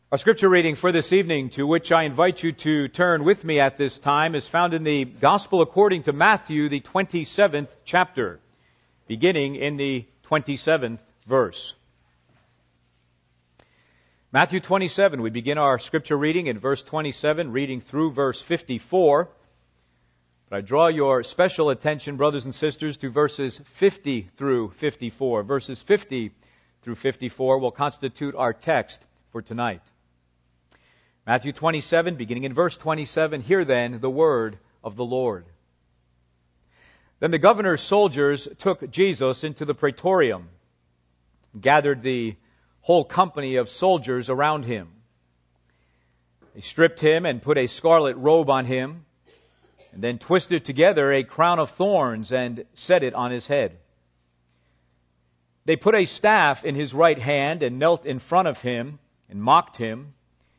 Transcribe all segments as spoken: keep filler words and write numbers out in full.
Our scripture reading for this evening, to which I invite you to turn with me at this time, is found in the Gospel according to Matthew, the twenty-seventh chapter, beginning in the twenty-seventh verse. Matthew twenty-seven, we begin our scripture reading in verse twenty-seven, reading through verse fifty-four. But I draw your special attention, brothers and sisters, to verses fifty through fifty-four. Verses fifty through fifty-four will constitute our text for tonight. Matthew twenty-seven, beginning in verse twenty-seven, hear then the word of the Lord. Then the governor's soldiers took Jesus into the praetorium, gathered the whole company of soldiers around him. They stripped him and put a scarlet robe on him, and then twisted together a crown of thorns and set it on his head. They put a staff in his right hand and knelt in front of him and mocked him.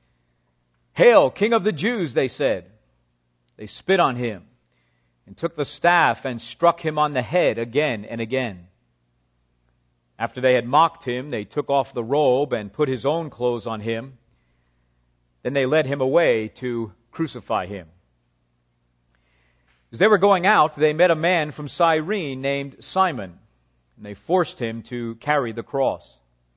"Hail, King of the Jews," they said. They spit on him and took the staff and struck him on the head again and again. After they had mocked him, they took off the robe and put his own clothes on him. Then they led him away to crucify him. As they were going out, they met a man from Cyrene named Simon, and they forced him to carry the cross.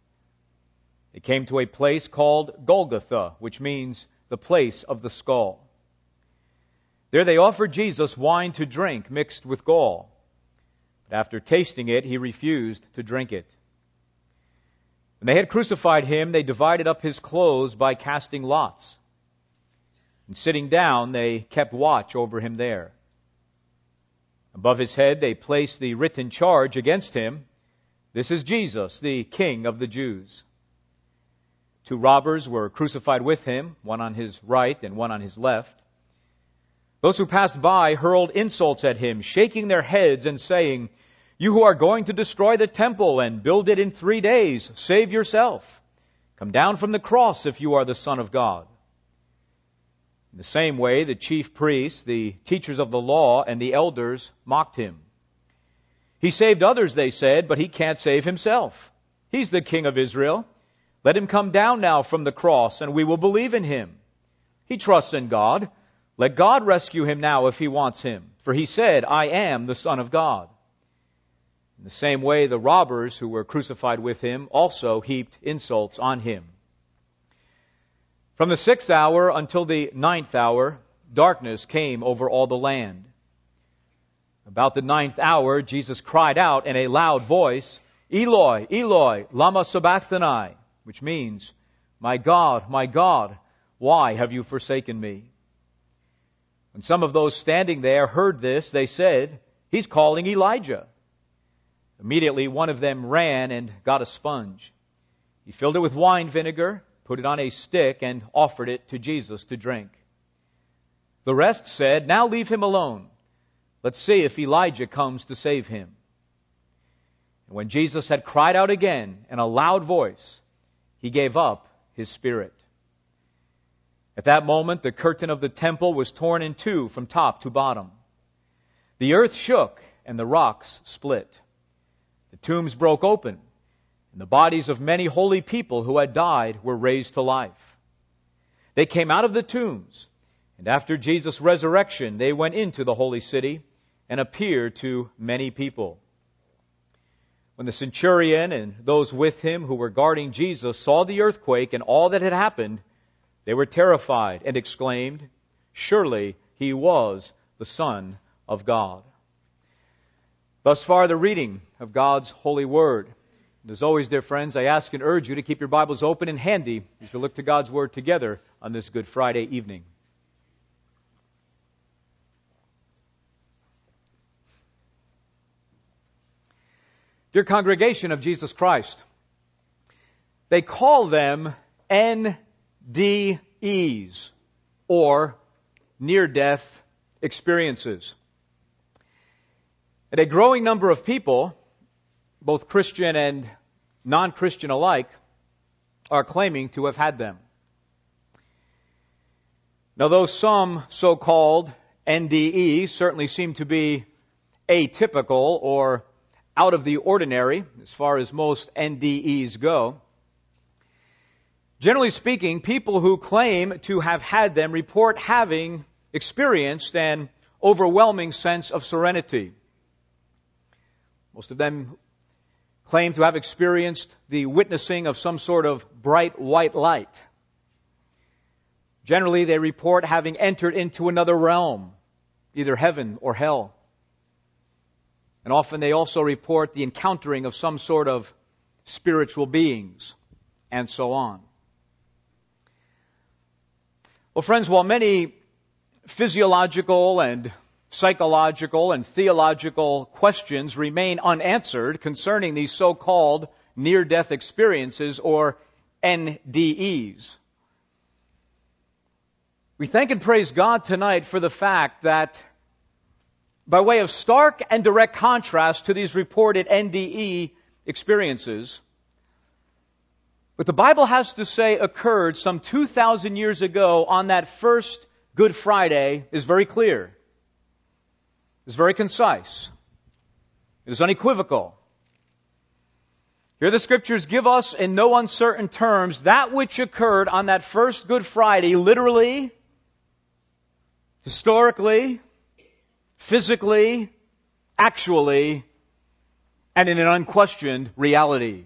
They came to a place called Golgotha, which means the place of the skull. There they offered Jesus wine to drink mixed with gall. But after tasting it, he refused to drink it. When they had crucified him, they divided up his clothes by casting lots. And sitting down, they kept watch over him there. Above his head, they placed the written charge against him, "This is Jesus, the King of the Jews." Two robbers were crucified with him, one on his right and one on his left. Those who passed by hurled insults at him, shaking their heads and saying, "You who are going to destroy the temple and build it in three days, save yourself. Come down from the cross if you are the Son of God." In the same way, the chief priests, the teachers of the law, and the elders mocked him. "He saved others," they said, "but he can't save himself. He's the King of Israel. Let him come down now from the cross, and we will believe in him. He trusts in God. Let God rescue him now if he wants him. For he said, 'I am the Son of God.'" In the same way, the robbers who were crucified with him also heaped insults on him. From the sixth hour until the ninth hour, darkness came over all the land. About the ninth hour, Jesus cried out in a loud voice, "Eloi, Eloi, lama sabachthani," which means, "My God, my God, why have you forsaken me?" When some of those standing there heard this, they said, "He's calling Elijah." Immediately one of them ran and got a sponge. He filled it with wine vinegar, put it on a stick, and offered it to Jesus to drink. The rest said, "Now leave him alone. Let's see if Elijah comes to save him." And when Jesus had cried out again in a loud voice, he gave up his spirit. At that moment, the curtain of the temple was torn in two from top to bottom. The earth shook and the rocks split. The tombs broke open, and the bodies of many holy people who had died were raised to life. They came out of the tombs, and after Jesus' resurrection, they went into the holy city and appeared to many people. When the centurion and those with him who were guarding Jesus saw the earthquake and all that had happened, they were terrified and exclaimed, "Surely he was the Son of God." Thus far, the reading of God's holy word. And as always, dear friends, I ask and urge you to keep your Bibles open and handy as we look to God's word together on this Good Friday evening. Dear congregation of Jesus Christ, they call them N D Es, or near-death experiences. And a growing number of people, both Christian and non-Christian alike, are claiming to have had them. Now, though some so-called N D Es certainly seem to be atypical or out of the ordinary, as far as most N D Es go, Generally speaking, people who claim to have had them report having experienced an overwhelming sense of serenity. Most of them claim to have experienced the witnessing of some sort of bright white light. Generally, they report having entered into another realm, either heaven or hell. And often they also report the encountering of some sort of spiritual beings, and so on. Well, friends, while many physiological and psychological and theological questions remain unanswered concerning these so-called near-death experiences, or N D Es, we thank and praise God tonight for the fact that, by way of stark and direct contrast to these reported N D E experiences, what the Bible has to say occurred some two thousand years ago on that first Good Friday is very clear. It's very concise. It is unequivocal. Here the Scriptures give us in no uncertain terms that which occurred on that first Good Friday, literally, historically, physically, actually, and in an unquestioned reality.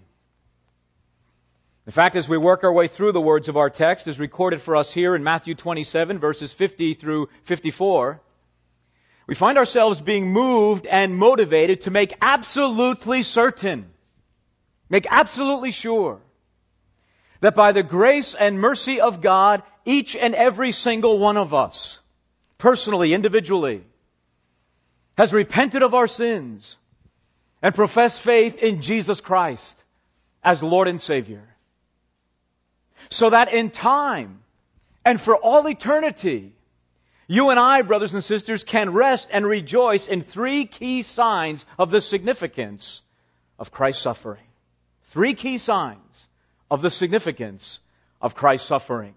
In fact, as we work our way through the words of our text, as recorded for us here in Matthew twenty-seven, verses fifty through fifty-four, we find ourselves being moved and motivated to make absolutely certain, make absolutely sure, that by the grace and mercy of God, each and every single one of us, personally, individually, has repented of our sins and professed faith in Jesus Christ as Lord and Savior. So that in time and for all eternity, you and I, brothers and sisters, can rest and rejoice in three key signs of the significance of Christ's suffering. Three key signs of the significance of Christ's suffering.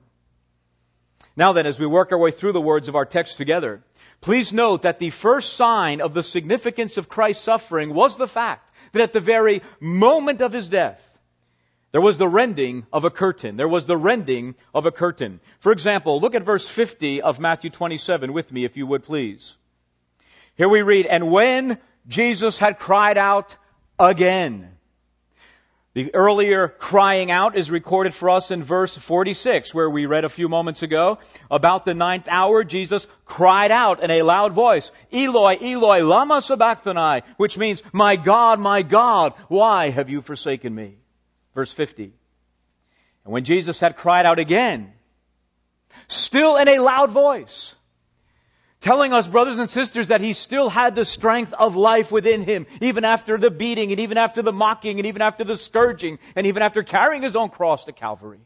Now then, as we work our way through the words of our text together, please note that the first sign of the significance of Christ's suffering was the fact that at the very moment of His death, there was the rending of a curtain. There was the rending of a curtain. For example, look at verse fifty of Matthew twenty-seven with me, if you would please. Here we read, "And when Jesus had cried out again." The earlier crying out is recorded for us in verse forty-six, where we read a few moments ago. About the ninth hour, Jesus cried out in a loud voice, "Eloi, Eloi, lama sabachthani," which means, "My God, my God, why have you forsaken me?" Verse fifty. "And when Jesus had cried out again, still in a loud voice," telling us, brothers and sisters, that He still had the strength of life within Him, even after the beating, and even after the mocking, and even after the scourging, and even after carrying His own cross to Calvary.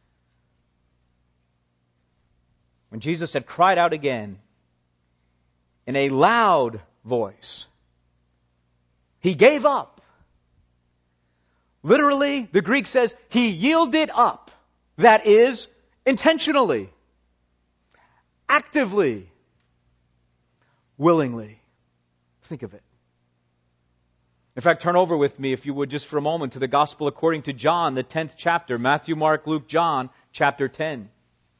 When Jesus had cried out again, in a loud voice, He gave up. Literally, the Greek says, He yielded up. That is, intentionally, actively, willingly. Think of it. In fact, turn over with me, if you would, just for a moment to the Gospel according to John, the tenth chapter. Matthew, Mark, Luke, John, chapter ten.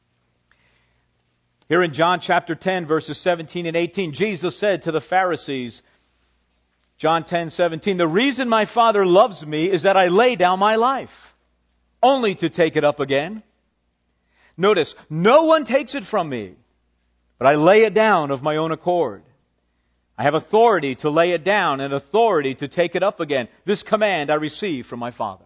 Here in John chapter ten, verses seventeen and eighteen, Jesus said to the Pharisees, John ten seventeen, "The reason my Father loves me is that I lay down my life, only to take it up again. Notice, no one takes it from me, but I lay it down of my own accord. I have authority to lay it down and authority to take it up again. This command I receive from my Father."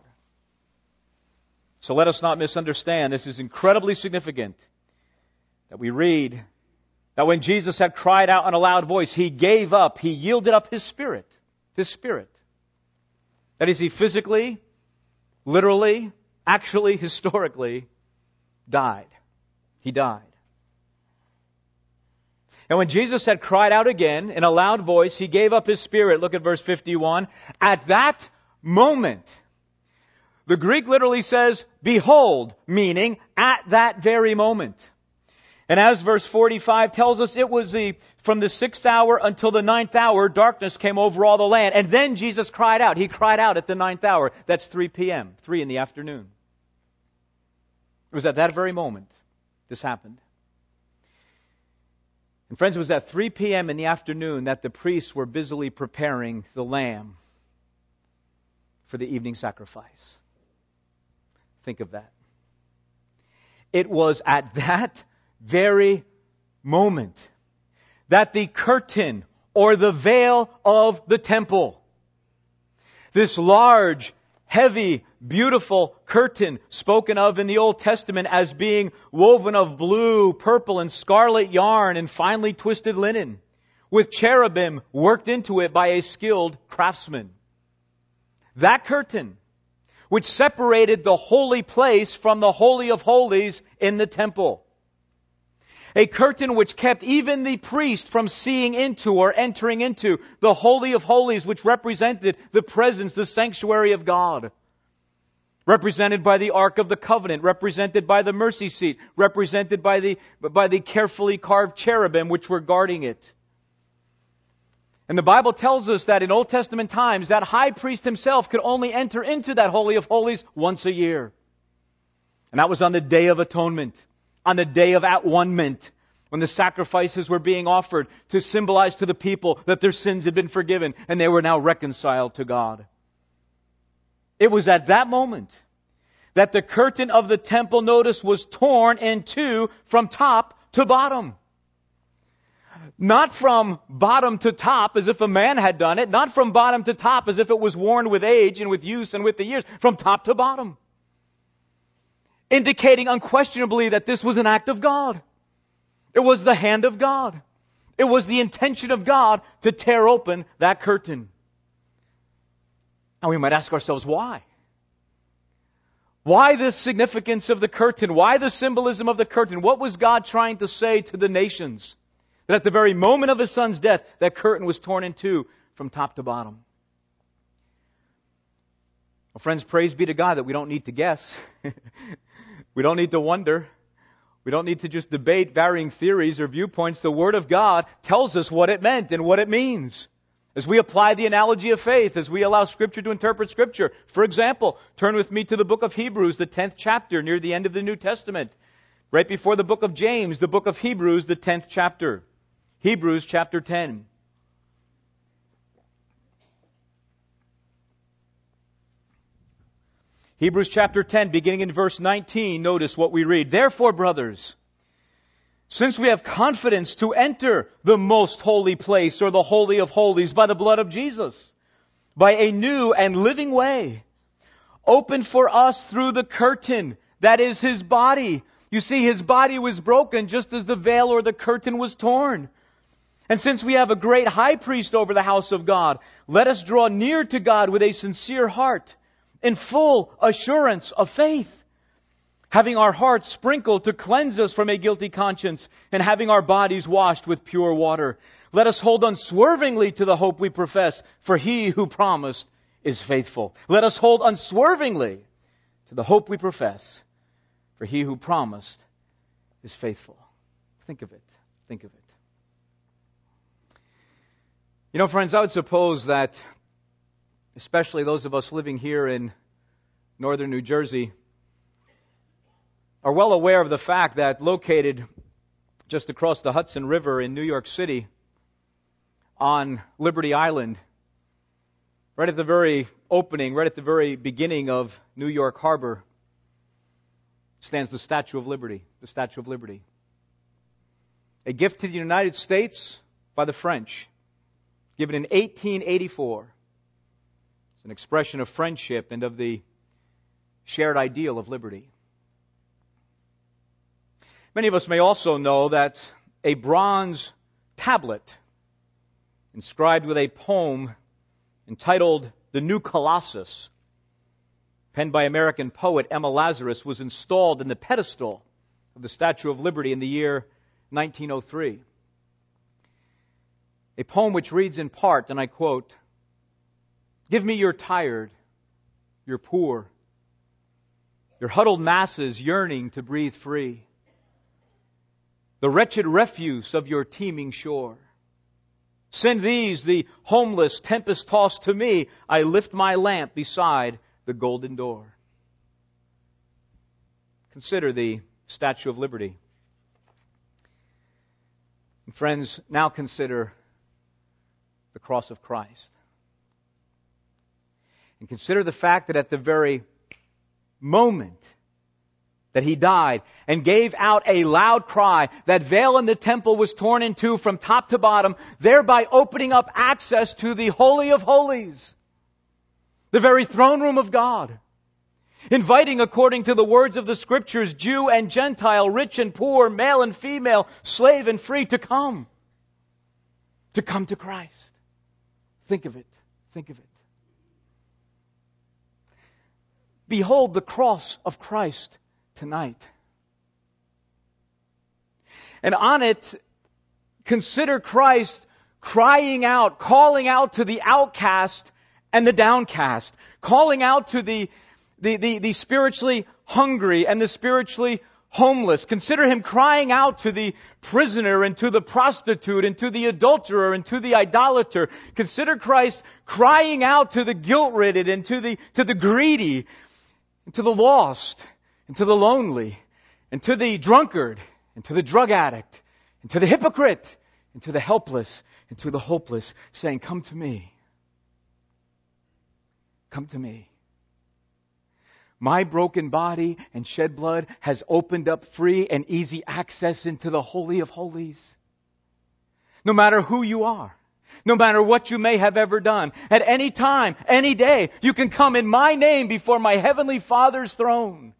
So let us not misunderstand. This is incredibly significant that we read that when Jesus had cried out in a loud voice, He gave up, He yielded up His Spirit. His Spirit. That is, He physically, literally, actually, historically died. He died. And when Jesus had cried out again in a loud voice, He gave up His Spirit. Look at verse fifty-one. At that moment, the Greek literally says, "Behold," meaning at that very moment. And as verse forty-five tells us, it was the from the sixth hour until the ninth hour, darkness came over all the land. And then Jesus cried out. He cried out at the ninth hour. That's three p.m., three in the afternoon. It was at that very moment this happened. And friends, it was at three p.m. in the afternoon that the priests were busily preparing the lamb for the evening sacrifice. Think of that. It was at that very moment that the curtain or the veil of the temple, this large, heavy, beautiful curtain spoken of in the Old Testament as being woven of blue, purple, and scarlet yarn and finely twisted linen, with cherubim worked into it by a skilled craftsman. That curtain, which separated the holy place from the Holy of Holies in the temple. A curtain which kept even the priest from seeing into or entering into the Holy of Holies, which represented the presence, the sanctuary of God. Represented by the Ark of the Covenant, represented by the mercy seat, represented by the, by the carefully carved cherubim which were guarding it. And the Bible tells us that in Old Testament times, that high priest himself could only enter into that Holy of Holies once a year. And that was on the Day of Atonement, on the Day of At-One-ment, when the sacrifices were being offered to symbolize to the people that their sins had been forgiven and they were now reconciled to God. It was at that moment that the curtain of the temple, notice, was torn in two from top to bottom. Not from bottom to top as if a man had done it. Not from bottom to top as if it was worn with age and with use and with the years. From top to bottom. Indicating unquestionably that this was an act of God. It was the hand of God. It was the intention of God to tear open that curtain. And we might ask ourselves, why? Why the significance of the curtain? Why the symbolism of the curtain? What was God trying to say to the nations? That at the very moment of His Son's death, that curtain was torn in two from top to bottom. Well, friends, praise be to God that we don't need to guess. We don't need to wonder. We don't need to just debate varying theories or viewpoints. The Word of God tells us what it meant and what it means. As we apply the analogy of faith, as we allow Scripture to interpret Scripture. For example, turn with me to the book of Hebrews, the tenth chapter, near the end of the New Testament. Right before the book of James, the book of Hebrews, the tenth chapter. Hebrews chapter ten. Hebrews chapter ten, beginning in verse nineteen, notice what we read. Therefore, brothers, since we have confidence to enter the most holy place, or the Holy of Holies, by the blood of Jesus, by a new and living way, opened for us through the curtain, that is His body. You see, His body was broken just as the veil or the curtain was torn. And since we have a great high priest over the house of God, let us draw near to God with a sincere heart, in full assurance of faith, having our hearts sprinkled to cleanse us from a guilty conscience, and having our bodies washed with pure water. Let us hold unswervingly to the hope we profess, for He who promised is faithful. Let us hold unswervingly to the hope we profess, for He who promised is faithful. Think of it. Think of it. You know, friends, I would suppose that, especially those of us living here in northern New Jersey, are well aware of the fact that located just across the Hudson River in New York City, on Liberty Island, right at the very opening, right at the very beginning of New York Harbor, stands the Statue of Liberty, the Statue of Liberty. A gift to the United States by the French, given in eighteen eighty-four. It's an expression of friendship and of the shared ideal of liberty. Many of us may also know that a bronze tablet inscribed with a poem entitled The New Colossus, penned by American poet Emma Lazarus, was installed in the pedestal of the Statue of Liberty in the year nineteen oh three. A poem which reads in part, and I quote, "Give me your tired, your poor, your huddled masses yearning to breathe free, the wretched refuse of your teeming shore. Send these, the homeless, tempest-tossed, to me. I lift my lamp beside the golden door." Consider the Statue of Liberty. And friends, now consider the cross of Christ. And consider the fact that at the very moment that He died and gave out a loud cry, that veil in the temple was torn in two from top to bottom, thereby opening up access to the Holy of Holies, the very throne room of God, inviting, according to the words of the Scriptures, Jew and Gentile, rich and poor, male and female, slave and free, to come, to come to Christ. Think of it. Think of it. Behold the cross of Christ tonight. And on it, consider Christ crying out, calling out to the outcast and the downcast, calling out to the, the, the, the spiritually hungry and the spiritually homeless. Consider Him crying out to the prisoner and to the prostitute and to the adulterer and to the idolater. Consider Christ crying out to the guilt-ridden and to the, to the greedy and to the lost and to the lonely and to the drunkard and to the drug addict and to the hypocrite and to the helpless and to the hopeless, saying, come to me. Come to me. My broken body and shed blood has opened up free and easy access into the Holy of Holies. No matter who you are, no matter what you may have ever done, at any time, any day, you can come in my name before my heavenly Father's throne.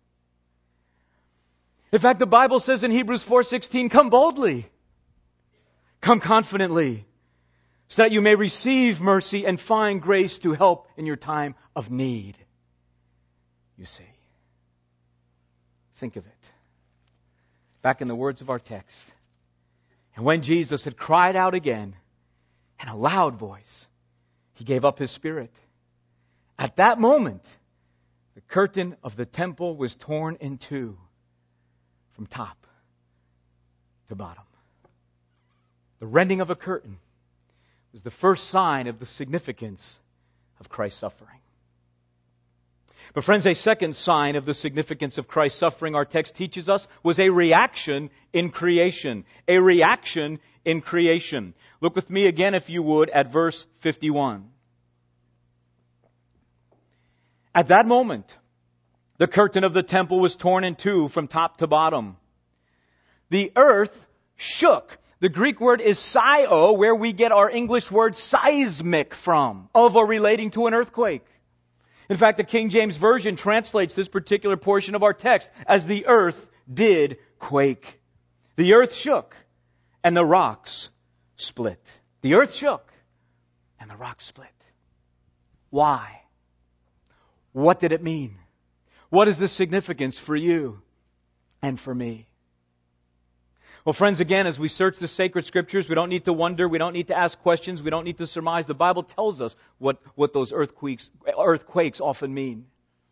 In fact, the Bible says in Hebrews four sixteen, come boldly, come confidently, so that you may receive mercy and find grace to help in your time of need. You see. Think of it. Back in the words of our text. And when Jesus had cried out again in a loud voice, He gave up His spirit. At that moment, the curtain of the temple was torn in two from top to bottom. The rending of a curtain was the first sign of the significance of Christ's suffering. But friends, a second sign of the significance of Christ's suffering, our text teaches us, was a reaction in creation. A reaction in creation. Look with me again, if you would, at verse fifty-one. At that moment, the curtain of the temple was torn in two from top to bottom. The earth shook. The Greek word is sio, where we get our English word seismic from, of or relating to an earthquake. In fact, the King James Version translates this particular portion of our text as the earth did quake. The earth shook and the rocks split. The earth shook and the rocks split. Why? What did it mean? What is the significance for you and for me? Well, friends, again, as we search the sacred Scriptures, we don't need to wonder, we don't need to ask questions, we don't need to surmise. The Bible tells us what, what those earthquakes, earthquakes often mean.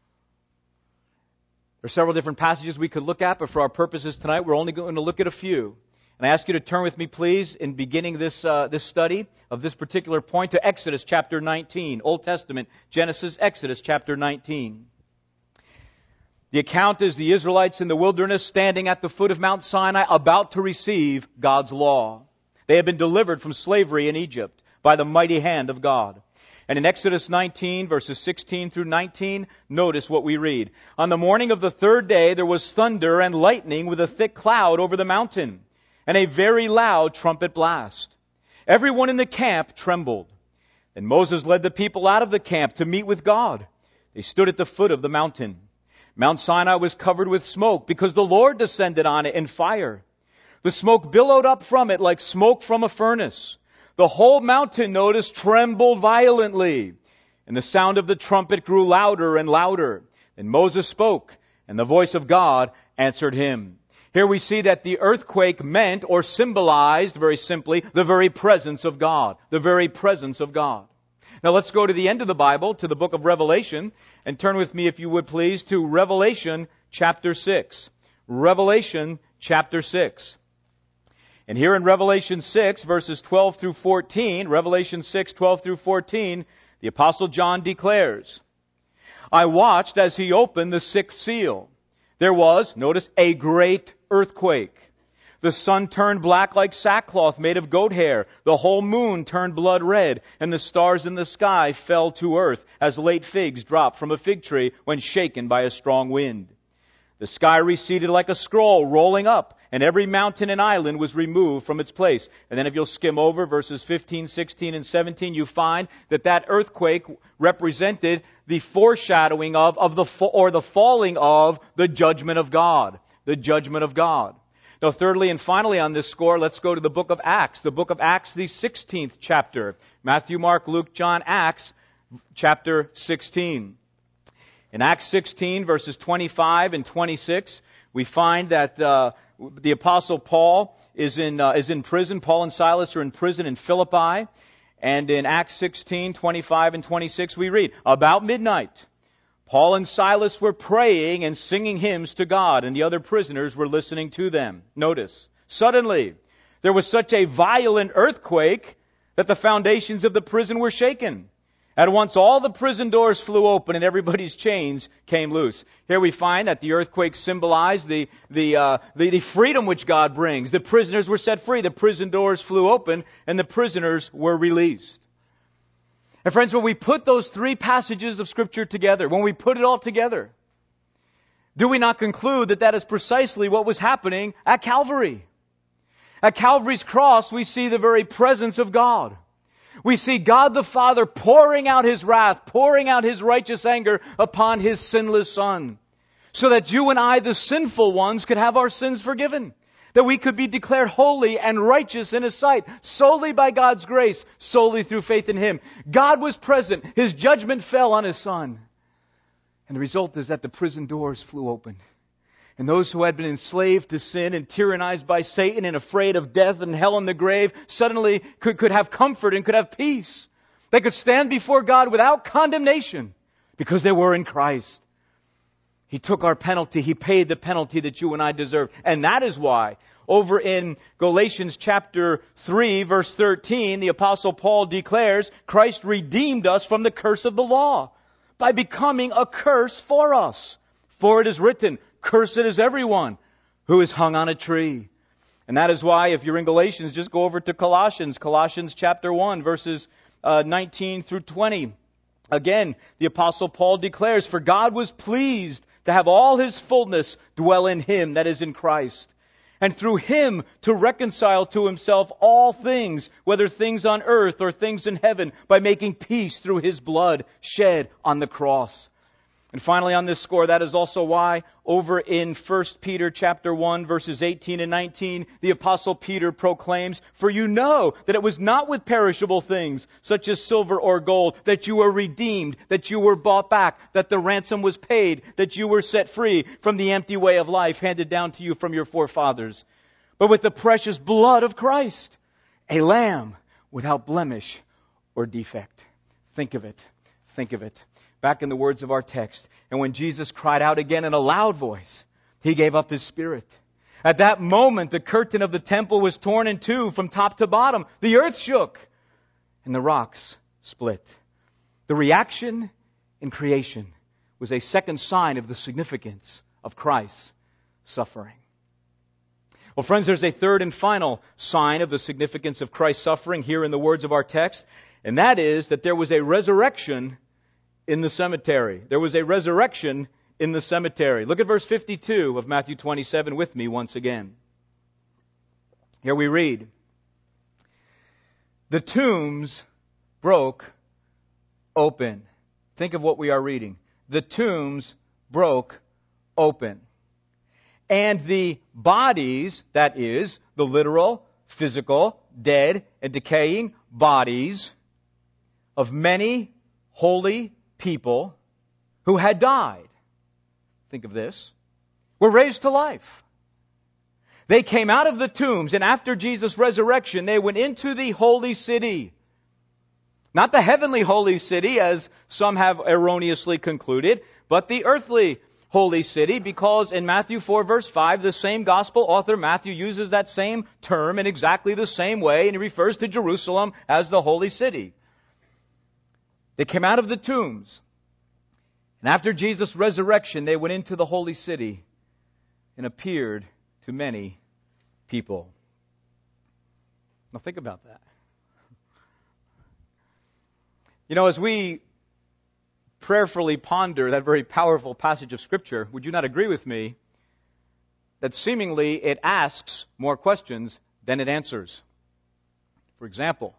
There are several different passages we could look at, but for our purposes tonight, we're only going to look at a few. And I ask you to turn with me, please, in beginning this uh, this study of this particular point, to Exodus chapter nineteen, Old Testament, Genesis, Exodus chapter nineteen. The account is the Israelites in the wilderness standing at the foot of Mount Sinai about to receive God's law. They had been delivered from slavery in Egypt by the mighty hand of God. And in Exodus nineteen, verses sixteen through nineteen, notice what we read. On the morning of the third day there was thunder and lightning with a thick cloud over the mountain, and a very loud trumpet blast. Everyone in the camp trembled. Then Moses led the people out of the camp to meet with God. They stood at the foot of the mountain. Mount Sinai was covered with smoke because the Lord descended on it in fire. The smoke billowed up from it like smoke from a furnace. The whole mountain, notice, trembled violently. And the sound of the trumpet grew louder and louder. Then Moses spoke, and the voice of God answered him. Here we see that the earthquake meant or symbolized, very simply, the very presence of God. The very presence of God. Now let's go to the end of the Bible, to the book of Revelation, and turn with me, if you would please, to Revelation chapter six. Revelation chapter six. And here in Revelation six, verses twelve through fourteen, Revelation six, twelve through fourteen, the Apostle John declares, I watched as he opened the sixth seal. There was, notice, a great earthquake. The sun turned black like sackcloth made of goat hair. The whole moon turned blood red, and the stars in the sky fell to earth as late figs drop from a fig tree when shaken by a strong wind. The sky receded like a scroll rolling up, and every mountain and island was removed from its place. And then if you'll skim over verses fifteen, sixteen, and seventeen, you find that that earthquake represented the foreshadowing of, of the, or the falling of the judgment of God. The judgment of God. Now, thirdly and finally on this score, let's go to the book of Acts. The book of Acts, the sixteenth chapter. Matthew, Mark, Luke, John, Acts, chapter sixteen. In Acts sixteen, verses twenty-five and twenty-six, we find that uh, the Apostle Paul is in uh, is in prison. Paul and Silas are in prison in Philippi. And in Acts sixteen, twenty-five and twenty-six, we read, about midnight, Paul and Silas were praying and singing hymns to God, and the other prisoners were listening to them. Notice, suddenly, there was such a violent earthquake that the foundations of the prison were shaken. At once all the prison doors flew open and everybody's chains came loose. Here we find that the earthquake symbolized the, the, uh, the, the freedom which God brings. The prisoners were set free. The prison doors flew open and the prisoners were released. And friends, when we put those three passages of Scripture together, when we put it all together, do we not conclude that that is precisely what was happening at Calvary? At Calvary's cross, we see the very presence of God. We see God the Father pouring out His wrath, pouring out His righteous anger upon His sinless Son, so that you and I, the sinful ones, could have our sins forgiven. That we could be declared holy and righteous in His sight, solely by God's grace, solely through faith in Him. God was present. His judgment fell on His Son. And the result is that the prison doors flew open. And those who had been enslaved to sin and tyrannized by Satan and afraid of death and hell and the grave suddenly could, could have comfort and could have peace. They could stand before God without condemnation because they were in Christ. He took our penalty. He paid the penalty that you and I deserved. And that is why, over in Galatians chapter three, verse thirteen, the Apostle Paul declares, Christ redeemed us from the curse of the law by becoming a curse for us. For it is written, cursed is everyone who is hung on a tree. And that is why, if you're in Galatians, just go over to Colossians, Colossians chapter one, verses uh, nineteen through twenty. Again, the Apostle Paul declares, for God was pleased to have all His fullness dwell in Him, that is in Christ, and through Him to reconcile to Himself all things, whether things on earth or things in heaven, by making peace through His blood shed on the cross. And finally on this score, that is also why over in First Peter chapter one, verses eighteen and nineteen, the Apostle Peter proclaims, for you know that it was not with perishable things, such as silver or gold, that you were redeemed, that you were bought back, that the ransom was paid, that you were set free from the empty way of life handed down to you from your forefathers, but with the precious blood of Christ, a lamb without blemish or defect. Think of it. Think of it. Back in the words of our text, and when Jesus cried out again in a loud voice, He gave up His spirit. At that moment, the curtain of the temple was torn in two from top to bottom. The earth shook and the rocks split. The reaction in creation was a second sign of the significance of Christ's suffering. Well, friends, there's a third and final sign of the significance of Christ's suffering here in the words of our text, and that is that there was a resurrection in the cemetery. There was a resurrection in the cemetery. Look at verse fifty-two of Matthew twenty-seven with me once again. Here we read, the tombs broke open. Think of what we are reading. The tombs broke open. And the bodies, that is, the literal, physical, dead, and decaying bodies of many holy people who had died, think of this, were raised to life. They came out of the tombs, and after Jesus' resurrection, they went into the holy city. Not the heavenly holy city, as some have erroneously concluded, but the earthly holy city, because in Matthew four, verse five, the same gospel author, Matthew, uses that same term in exactly the same way, and he refers to Jerusalem as the holy city. They came out of the tombs. And after Jesus' resurrection, they went into the holy city and appeared to many people. Now think about that. You know, as we prayerfully ponder that very powerful passage of Scripture, would you not agree with me that seemingly it asks more questions than it answers? For example,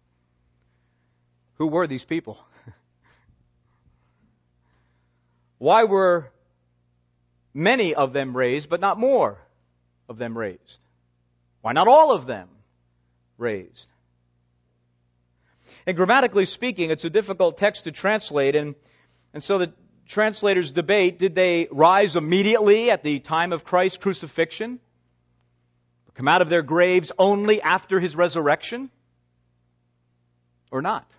who were these people? Why were many of them raised, but not more of them raised? Why not all of them raised? And grammatically speaking, it's a difficult text to translate, and, and so the translators debate, did they rise immediately at the time of Christ's crucifixion? Come out of their graves only after His resurrection? Or not?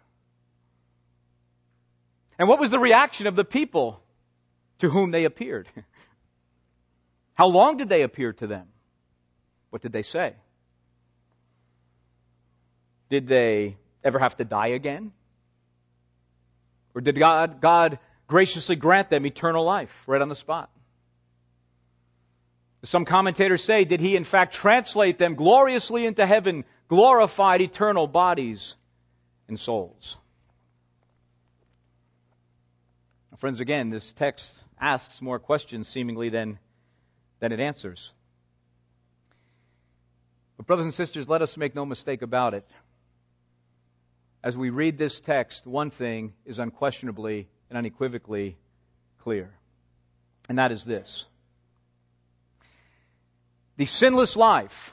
And what was the reaction of the people to whom they appeared? How long did they appear to them? What did they say? Did they ever have to die again? Or did God, God graciously grant them eternal life right on the spot? Some commentators say, did He in fact translate them gloriously into heaven, glorified eternal bodies and souls? Now, friends, again, this text asks more questions seemingly than, than it answers. But brothers and sisters, let us make no mistake about it. As we read this text, one thing is unquestionably and unequivocally clear. And that is this. The sinless life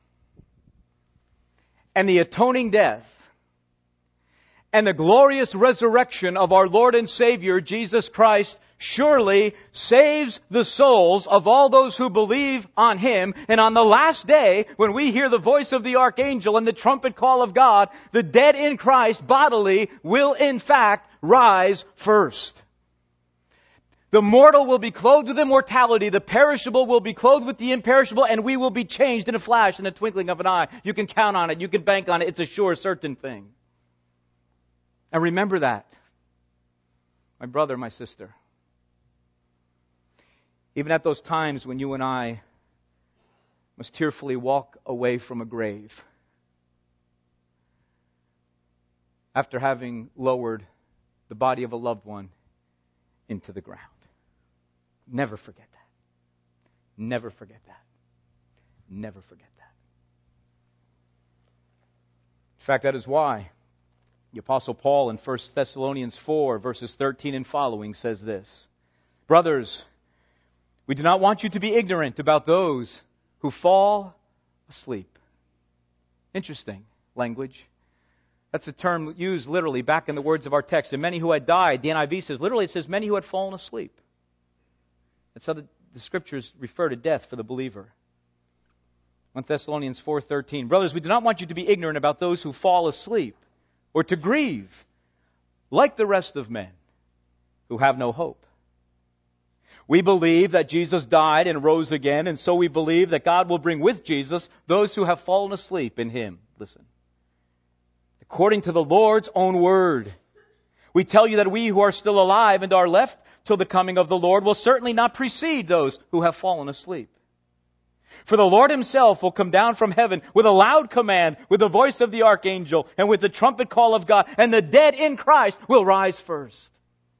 and the atoning death and the glorious resurrection of our Lord and Savior, Jesus Christ, surely saves the souls of all those who believe on Him. And on the last day, when we hear the voice of the archangel and the trumpet call of God, the dead in Christ bodily will in fact rise first. The mortal will be clothed with immortality, the perishable will be clothed with the imperishable, and we will be changed in a flash, in a twinkling of an eye. You can count on it, you can bank on it, it's a sure, certain thing. And remember that, my brother, my sister. Even at those times when you and I must tearfully walk away from a grave after having lowered the body of a loved one into the ground. Never forget that. Never forget that. Never forget that. In fact, that is why the Apostle Paul in First Thessalonians four, verses thirteen and following says this. Brothers, we do not want you to be ignorant about those who fall asleep. Interesting language. That's a term used literally back in the words of our text. And many who had died, the N I V says, literally it says many who had fallen asleep. That's how the, the Scriptures refer to death for the believer. First Thessalonians four thirteen. Brothers, we do not want you to be ignorant about those who fall asleep, or to grieve, like the rest of men who have no hope. We believe that Jesus died and rose again, and so we believe that God will bring with Jesus those who have fallen asleep in Him. Listen. According to the Lord's own word, we tell you that we who are still alive and are left till the coming of the Lord will certainly not precede those who have fallen asleep. For the Lord Himself will come down from heaven with a loud command, with the voice of the archangel, and with the trumpet call of God, and the dead in Christ will rise first.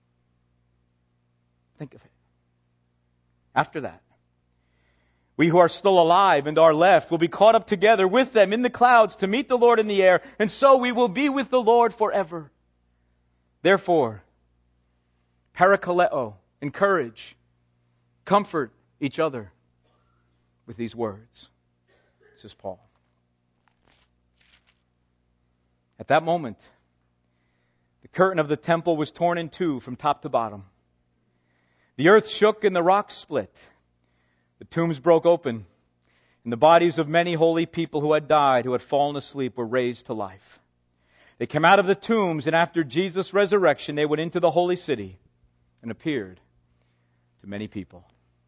Think of it. After that, we who are still alive and are left will be caught up together with them in the clouds to meet the Lord in the air, and so we will be with the Lord forever. Therefore, parakaleo, encourage, comfort each other with these words. This is Paul. At that moment, the curtain of the temple was torn in two from top to bottom. The earth shook and the rocks split. The tombs broke open, and the bodies of many holy people who had died, who had fallen asleep, were raised to life. They came out of the tombs, and after Jesus' resurrection, they went into the holy city and appeared to many people.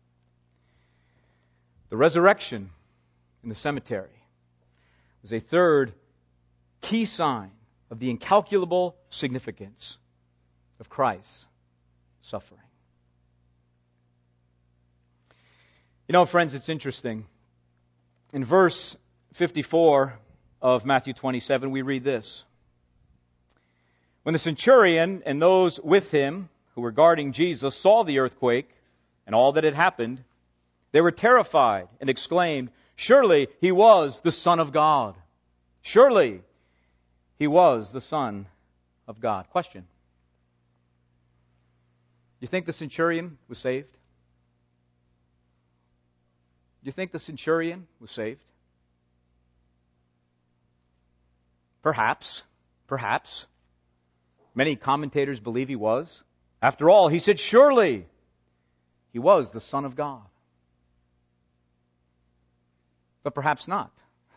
The resurrection in the cemetery was a third key sign of the incalculable significance of Christ's suffering. You know, friends, it's interesting. In verse fifty-four of Matthew twenty-seven, we read this. When the centurion and those with him who were guarding Jesus saw the earthquake and all that had happened, they were terrified and exclaimed, "Surely he was the Son of God." Surely he was the Son of God. Question. You think the centurion was saved? Do you think the centurion was saved? Perhaps. Perhaps. Many commentators believe he was. After all, he said, surely he was the Son of God. But perhaps not.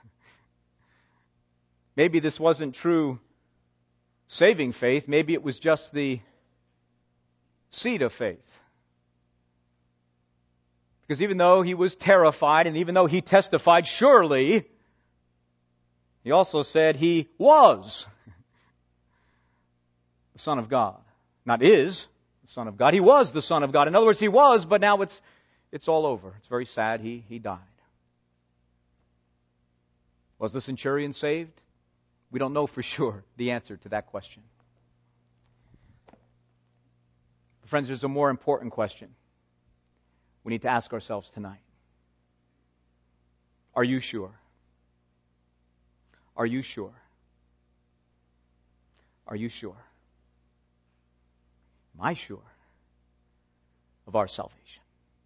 Maybe this wasn't true saving faith. Maybe it was just the seed of faith. Because even though he was terrified and even though he testified, surely, he also said he was the Son of God. Not is the Son of God. He was the Son of God. In other words, he was, but now it's it's all over. It's very sad. He, he died. Was the centurion saved? We don't know for sure the answer to that question. Friends, there's a more important question we need to ask ourselves tonight. Are you sure? Are you sure? Are you sure? Am I sure of our salvation?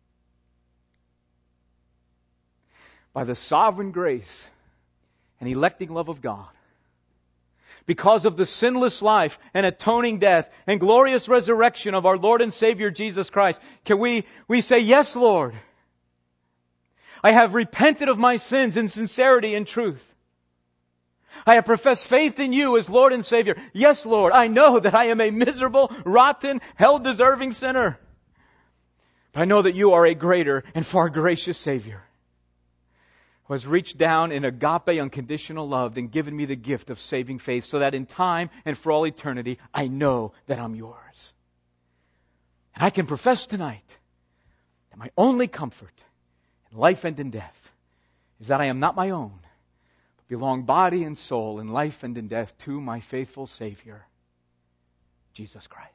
By the sovereign grace and electing love of God, because of the sinless life and atoning death and glorious resurrection of our Lord and Savior Jesus Christ, can we, we say, yes, Lord, I have repented of my sins in sincerity and truth. I have professed faith in you as Lord and Savior. Yes, Lord, I know that I am a miserable, rotten, hell-deserving sinner. But I know that you are a greater and far gracious Savior who has reached down in agape, unconditional love and given me the gift of saving faith so that in time and for all eternity, I know that I'm yours. And I can profess tonight that my only comfort in life and in death is that I am not my own, but belong body and soul in life and in death to my faithful Savior, Jesus Christ.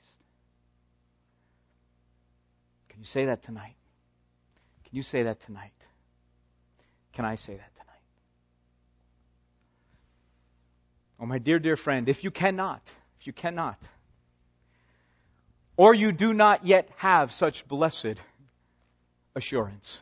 Can you say that tonight? Can you say that tonight? Can I say that tonight? Oh, my dear, dear friend, if you cannot, if you cannot, or you do not yet have such blessed assurance,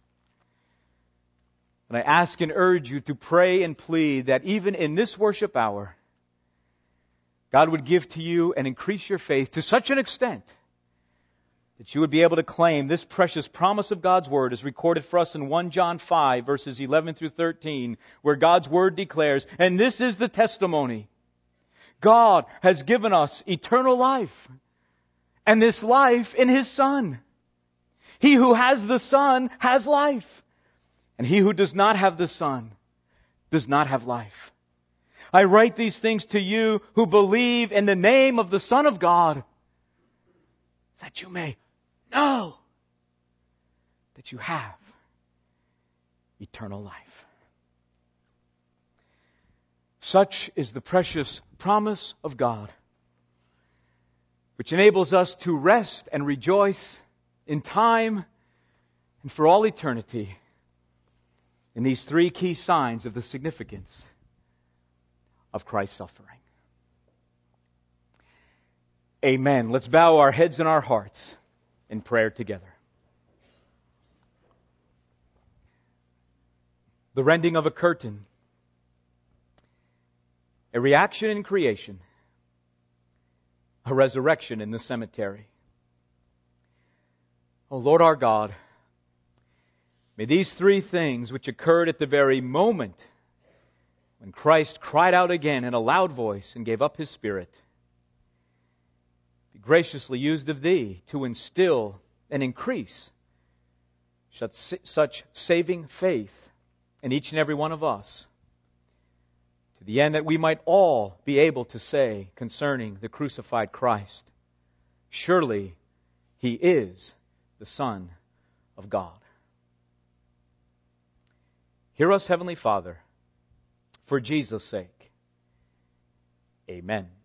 then I ask and urge you to pray and plead that even in this worship hour, God would give to you and increase your faith to such an extent that you would be able to claim this precious promise of God's Word as recorded for us in First John five, verses eleven through thirteen, where God's Word declares, and this is the testimony, God has given us eternal life, and this life in His Son. He who has the Son has life, and he who does not have the Son does not have life. I write these things to you who believe in the name of the Son of God, that you may know that you have eternal life. Such is the precious promise of God, which enables us to rest and rejoice in time and for all eternity in these three key signs of the significance of Christ's suffering. Amen. Let's bow our heads and our hearts in prayer together. The rending of a curtain, a reaction in creation, a resurrection in the cemetery. O Lord our God, may these three things which occurred at the very moment when Christ cried out again in a loud voice and gave up His Spirit, be graciously used of Thee to instill and increase such, such saving faith in each and every one of us, to the end that we might all be able to say concerning the crucified Christ, surely He is the Son of God. Hear us, Heavenly Father, for Jesus' sake. Amen.